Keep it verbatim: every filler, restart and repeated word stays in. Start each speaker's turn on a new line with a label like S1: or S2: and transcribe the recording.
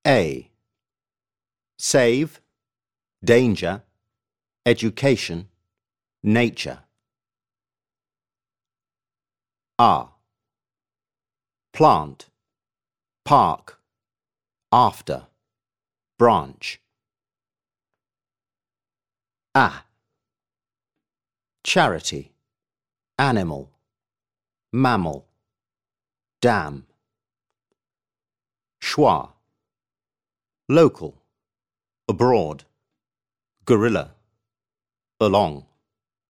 S1: A. Save, danger, education, nature. A. Plant, park, after, branch. A. Charity, animal, mammal, dam. Schwa. Local, abroad, gorilla, along.